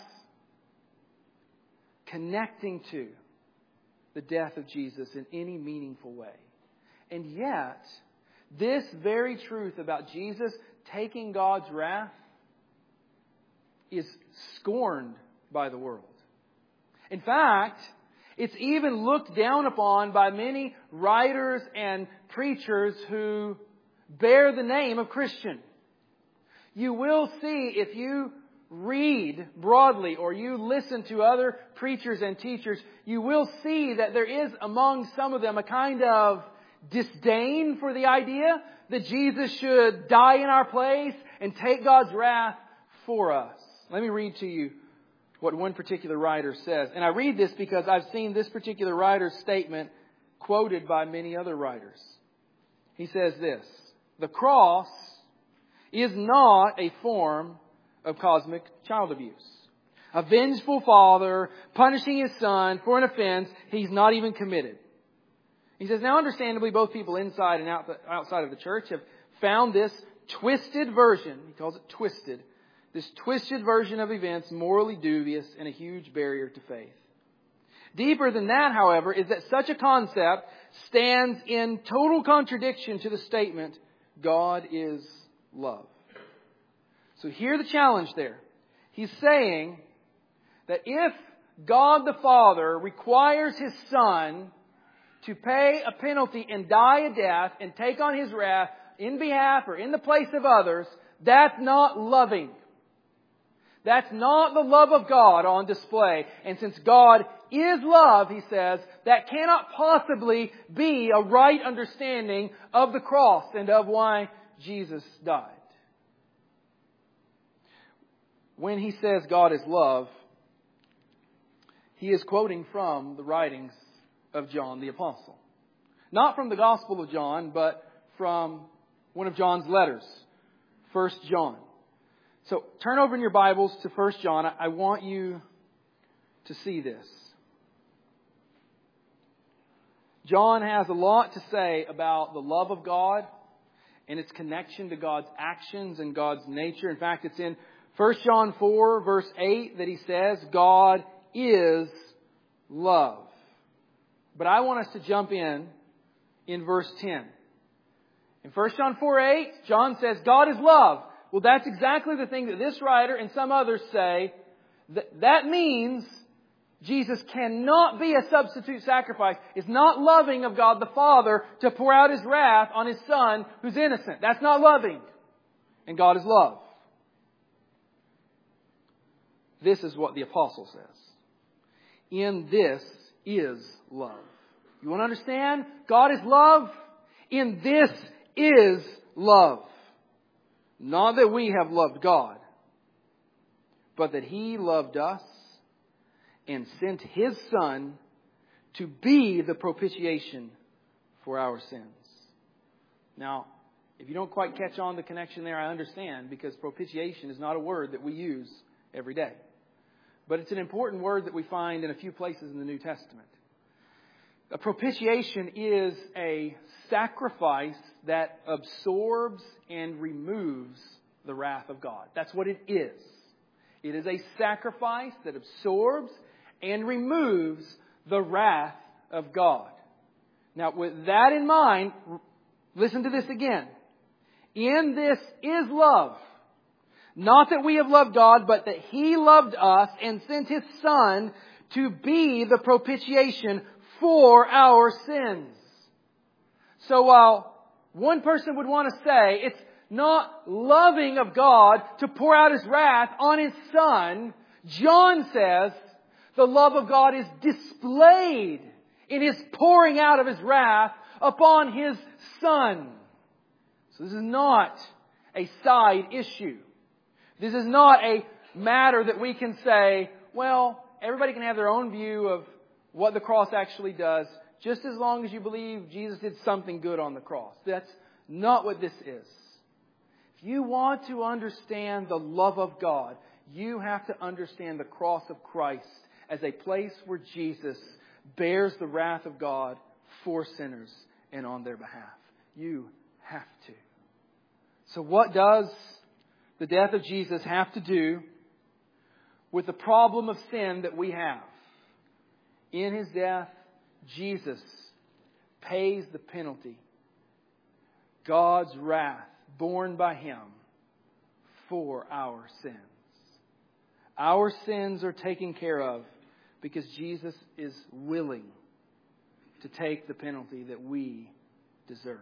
connecting to the death of Jesus in any meaningful way. And yet, this very truth about Jesus taking God's wrath is scorned by the world. In fact, it's even looked down upon by many writers and preachers who bear the name of Christian. You will see, if you read broadly or you listen to other preachers and teachers, you will see that there is among some of them a kind of disdain for the idea that Jesus should die in our place and take God's wrath for us. Let me read to you what one particular writer says. And I read this because I've seen this particular writer's statement quoted by many other writers. He says this: "The cross is not a form of cosmic child abuse. A vengeful father punishing his son for an offense he's not even committed." He says, now understandably, both people inside and outside of the church have found this twisted version, he calls it twisted, this twisted version of events morally dubious and a huge barrier to faith. Deeper than that, however, is that such a concept stands in total contradiction to the statement, God is love. So hear the challenge there. He's saying that if God the Father requires His Son to pay a penalty and die a death and take on His wrath in behalf or in the place of others, that's not loving. That's not the love of God on display. And since God is love, he says, that cannot possibly be a right understanding of the cross and of why Jesus died. When he says God is love, he is quoting from the writings of John the Apostle. Not from the Gospel of John, but from one of John's letters, 1 John. So turn over in your Bibles to 1 John. I want you to see this. John has a lot to say about the love of God and its connection to God's actions and God's nature. In fact, it's in 1 John 4 verse 8 that he says, God is love. But I want us to jump in verse 10. In 1 John 4:8, John says, God is love. Well, that's exactly the thing that this writer and some others say. That means Jesus cannot be a substitute sacrifice. It's not loving of God the Father to pour out His wrath on His Son who's innocent. That's not loving. And God is love. This is what the apostle says. In this is love. You want to understand? God is love. In this is love. Not that we have loved God, but that He loved us and sent His Son to be the propitiation for our sins. Now, if you don't quite catch on the connection there, I understand, because propitiation is not a word that we use every day. But it's an important word that we find in a few places in the New Testament. A propitiation is a sacrifice that absorbs and removes the wrath of God. That's what it is. It is a sacrifice that absorbs and removes the wrath of God. Now, with that in mind, listen to this again. In this is love. Not that we have loved God, but that He loved us and sent His Son to be the propitiation for our sins. So while one person would want to say it's not loving of God to pour out His wrath on His Son, John says the love of God is displayed in His pouring out of His wrath upon His Son. So this is not a side issue. This is not a matter that we can say, well, everybody can have their own view of what the cross actually does, just as long as you believe Jesus did something good on the cross. That's not what this is. If you want to understand the love of God, you have to understand the cross of Christ as a place where Jesus bears the wrath of God for sinners and on their behalf. You have to. So what does the death of Jesus have to do with the problem of sin that we have? In His death, Jesus pays the penalty. God's wrath borne by Him for our sins. Our sins are taken care of because Jesus is willing to take the penalty that we deserve.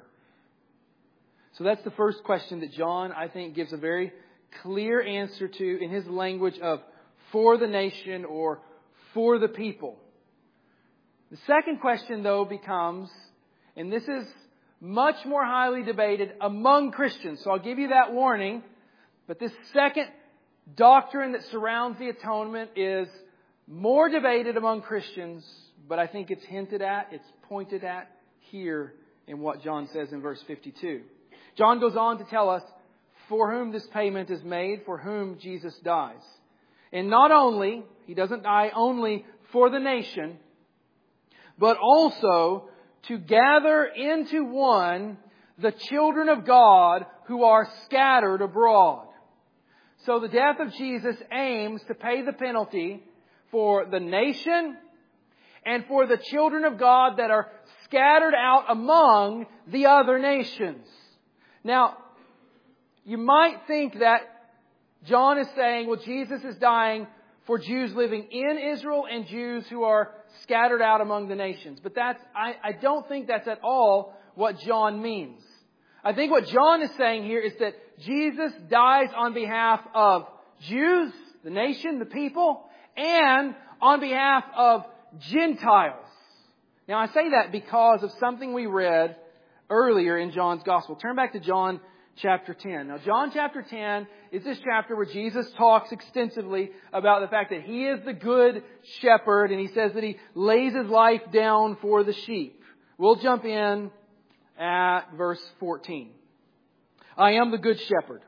So that's the first question that John, I think, gives a very clear answer to in his language of for the nation or for the people. The second question, though, becomes, and this is much more highly debated among Christians, so I'll give you that warning, but this second doctrine that surrounds the atonement is more debated among Christians, but I think it's hinted at, it's pointed at here in what John says in verse 52. John goes on to tell us for whom this payment is made, for whom Jesus dies. And not only, He doesn't die only for the nation, but also to gather into one the children of God who are scattered abroad. So the death of Jesus aims to pay the penalty for the nation and for the children of God that are scattered out among the other nations. Now, you might think that John is saying, well, Jesus is dying for Jews living in Israel and Jews who are scattered out among the nations. But I don't think that's at all what John means. I think what John is saying here is that Jesus dies on behalf of Jews, the nation, the people, and on behalf of Gentiles. Now, I say that because of something we read earlier in John's Gospel. Turn back to John chapter 10. Now, John chapter 10 is this chapter where Jesus talks extensively about the fact that He is the good shepherd, and He says that He lays His life down for the sheep. We'll jump in at verse 14. I am the good shepherd.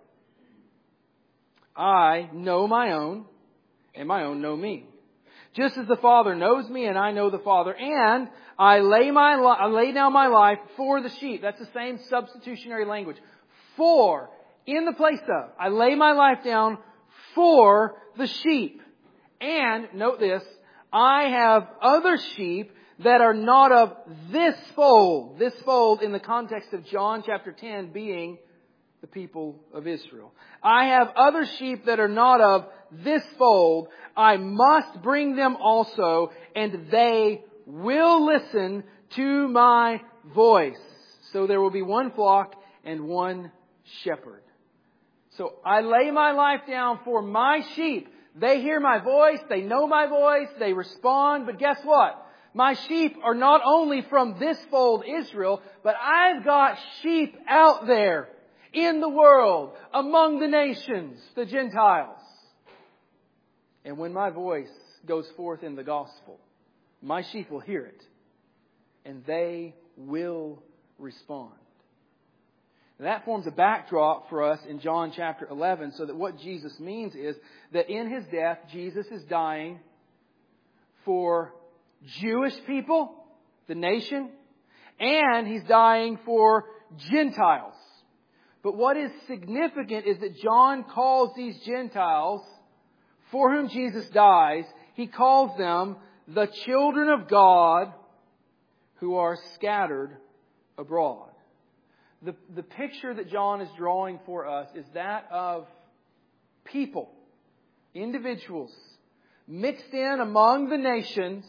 I know my own, and my own know me. Just as the Father knows me, and I know the Father, and I lay down my life for the sheep. That's the same substitutionary language. For, in the place of, I lay my life down for the sheep. And, note this, I have other sheep that are not of this fold. This fold in the context of John chapter 10 being the people of Israel. I have other sheep that are not of this fold. I must bring them also, and they will listen to my voice. So there will be one flock and one shepherd. So I lay my life down for my sheep. They hear my voice, they know my voice, they respond, but guess what? My sheep are not only from this fold, Israel, but I've got sheep out there in the world, among the nations, the Gentiles. And when my voice goes forth in the gospel, my sheep will hear it, and they will respond. And that forms a backdrop for us in John chapter 11, so that what Jesus means is that in His death, Jesus is dying for Jewish people, the nation, and He's dying for Gentiles. But what is significant is that John calls these Gentiles, for whom Jesus dies, he calls them the children of God who are scattered abroad. The picture that John is drawing for us is that of people, individuals, mixed in among the nations,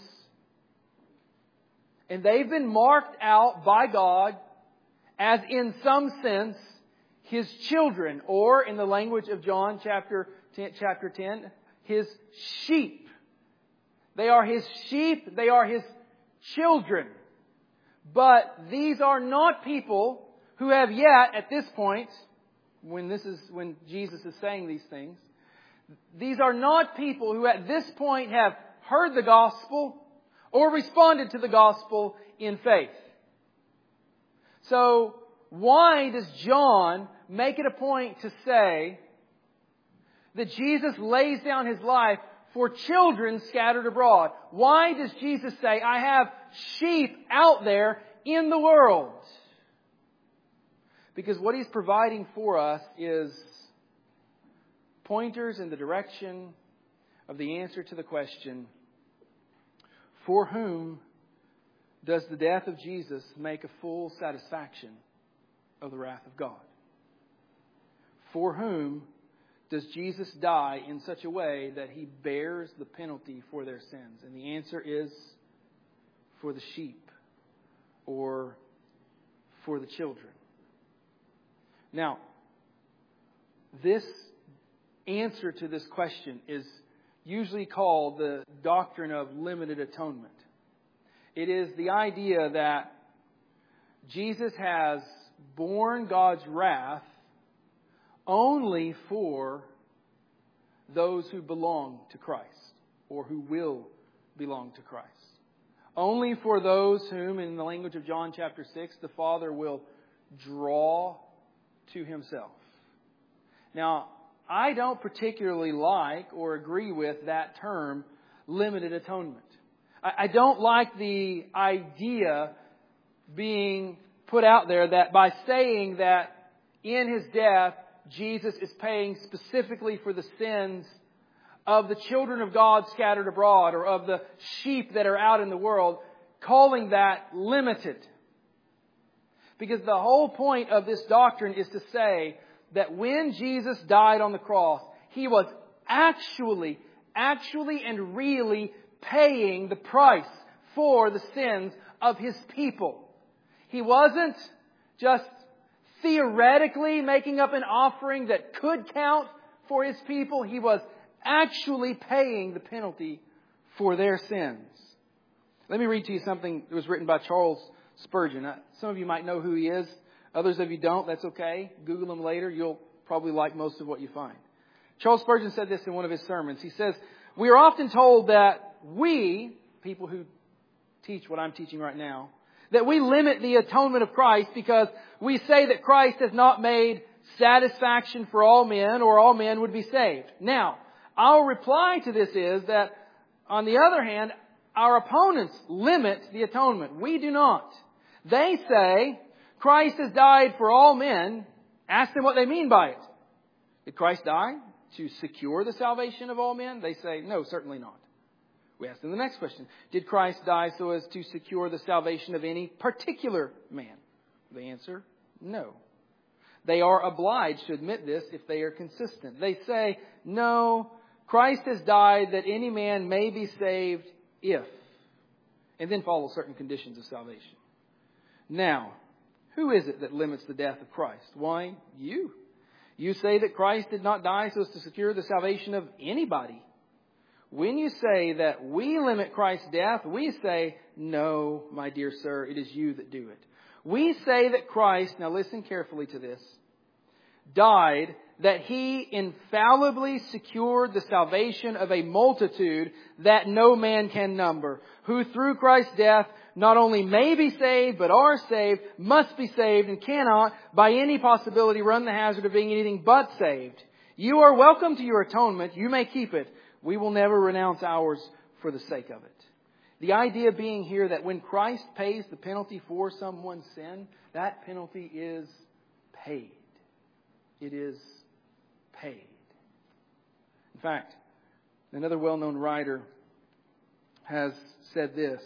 and they've been marked out by God as, in some sense, His children, or in the language of John chapter 10, His sheep. They are His sheep, they are His children. But these are not people who have yet, at this point, when Jesus is saying these things, these are not people who at this point have heard the gospel or responded to the gospel in faith. So, why does John make it a point to say that Jesus lays down His life for children scattered abroad? Why does Jesus say, I have sheep out there in the world? Because what He's providing for us is pointers in the direction of the answer to the question, for whom does the death of Jesus make a full satisfaction of the wrath of God? For whom does Jesus die in such a way that He bears the penalty for their sins? And the answer is for the sheep, or for the children. Now, this answer to this question is usually called the doctrine of limited atonement. It is the idea that Jesus has borne God's wrath only for those who belong to Christ, or who will belong to Christ. Only for those whom, in the language of John chapter 6, the Father will draw to Himself. Now, I don't particularly like or agree with that term, limited atonement. I don't like the idea being put out there that by saying that in His death, Jesus is paying specifically for the sins of the children of God scattered abroad, or of the sheep that are out in the world, calling that limited. Because the whole point of this doctrine is to say that when Jesus died on the cross, He was actually and really paying the price for the sins of His people. He wasn't just theoretically making up an offering that could count for His people. He was actually paying the penalty for their sins. Let me read to you something that was written by Charles Spurgeon. Some of you might know who he is. Others of you don't. That's okay. Google him later. You'll probably like most of what you find. Charles Spurgeon said this in one of his sermons. He says, we are often told that we, people who teach what I'm teaching right now, that we limit the atonement of Christ because we say that Christ has not made satisfaction for all men, or all men would be saved. Now, our reply to this is that, on the other hand, our opponents limit the atonement. We do not. They say Christ has died for all men. Ask them what they mean by it. Did Christ die to secure the salvation of all men? They say, no, certainly not. We ask them the next question. Did Christ die so as to secure the salvation of any particular man? The answer, no. They are obliged to admit this if they are consistent. They say, no, Christ has died that any man may be saved if. And then follow certain conditions of salvation. Now, who is it that limits the death of Christ? Why, you. You say that Christ did not die so as to secure the salvation of anybody. When you say that we limit Christ's death, we say, no, my dear sir, it is you that do it. We say that Christ, now listen carefully to this, died that He infallibly secured the salvation of a multitude that no man can number, who through Christ's death not only may be saved, but are saved, must be saved, and cannot by any possibility run the hazard of being anything but saved. You are welcome to your atonement. You may keep it. We will never renounce ours for the sake of it. The idea being here that when Christ pays the penalty for someone's sin, that penalty is paid. It is paid. In fact, another well-known writer has said this.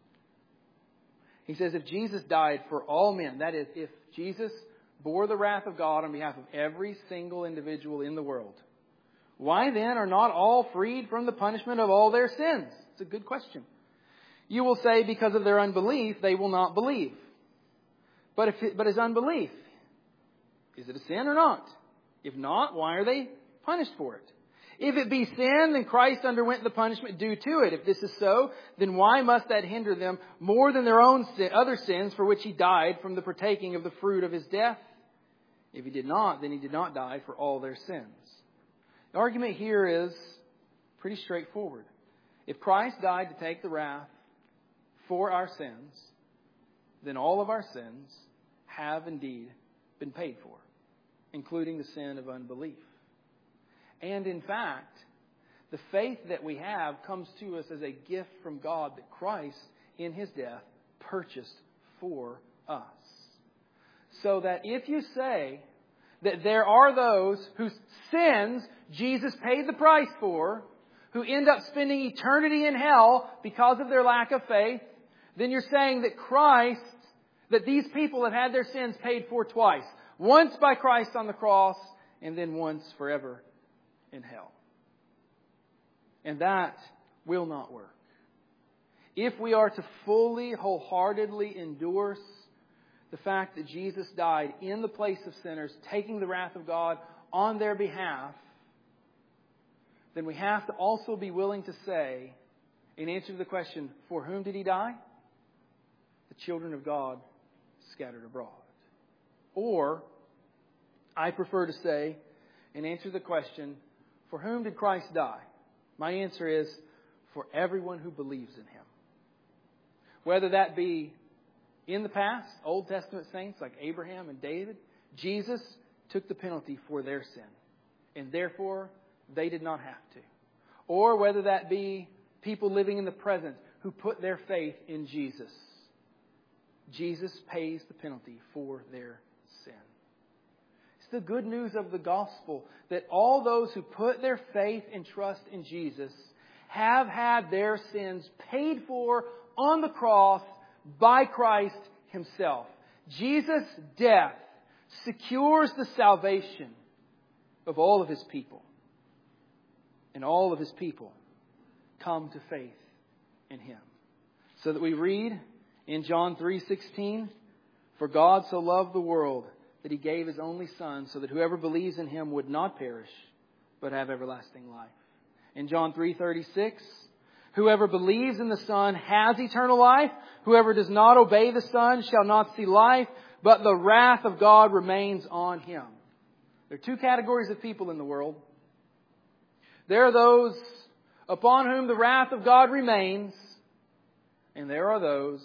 He says, if Jesus died for all men, that is, if Jesus bore the wrath of God on behalf of every single individual in the world, why then are not all freed from the punishment of all their sins? It's a good question. You will say because of their unbelief, they will not believe. But is unbelief, is it a sin or not? If not, why are they punished for it? If it be sin, then Christ underwent the punishment due to it. If this is so, then why must that hinder them more than their own other sins for which He died from the partaking of the fruit of His death? If He did not, then He did not die for all their sins. The argument here is pretty straightforward. If Christ died to take the wrath for our sins, then all of our sins have indeed been paid for, including the sin of unbelief. And in fact, the faith that we have comes to us as a gift from God that Christ, in His death, purchased for us. So that if you say that there are those whose sins Jesus paid the price for, who end up spending eternity in hell because of their lack of faith, then you're saying that these people have had their sins paid for twice. Once by Christ on the cross, and then once forever in hell. And that will not work. If we are to fully, wholeheartedly endorse the fact that Jesus died in the place of sinners, taking the wrath of God on their behalf, then we have to also be willing to say, in answer to the question, for whom did He die? The children of God scattered abroad. Or, I prefer to say, in answer to the question, for whom did Christ die? My answer is, for everyone who believes in Him. Whether that be in the past, Old Testament saints like Abraham and David, Jesus took the penalty for their sin. And therefore, they did not have to. Or whether that be people living in the present who put their faith in Jesus. Jesus pays the penalty for their sin. It's the good news of the gospel that all those who put their faith and trust in Jesus have had their sins paid for on the cross by Christ Himself. Jesus' death secures the salvation of all of His people. And all of His people come to faith in Him. So that we read in John 3:16, for God so loved the world that He gave His only Son, so that whoever believes in Him would not perish, but have everlasting life. In John 3:36, whoever believes in the Son has eternal life. Whoever does not obey the Son shall not see life, but the wrath of God remains on him. There are two categories of people in the world. There are those upon whom the wrath of God remains, and there are those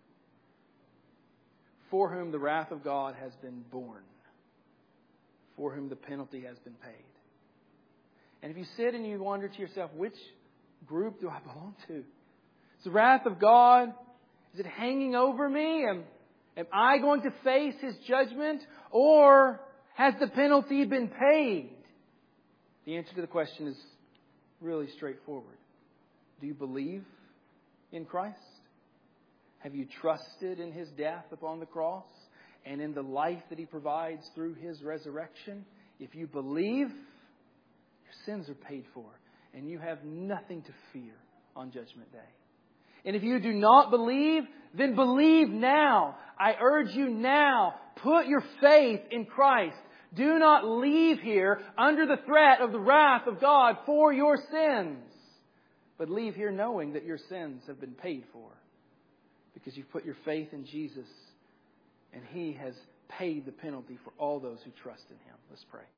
for whom the wrath of God has been borne, for whom the penalty has been paid. And if you sit and you wonder to yourself, which group do I belong to? Is the wrath of God, is it hanging over me? Am I going to face His judgment? Or has the penalty been paid? The answer to the question is really straightforward. Do you believe in Christ? Have you trusted in His death upon the cross and in the life that He provides through His resurrection? If you believe, your sins are paid for and you have nothing to fear on Judgment Day. And if you do not believe, then believe now. I urge you now, put your faith in Christ. Do not leave here under the threat of the wrath of God for your sins. But leave here knowing that your sins have been paid for. Because you've put your faith in Jesus. And He has paid the penalty for all those who trust in Him. Let's pray.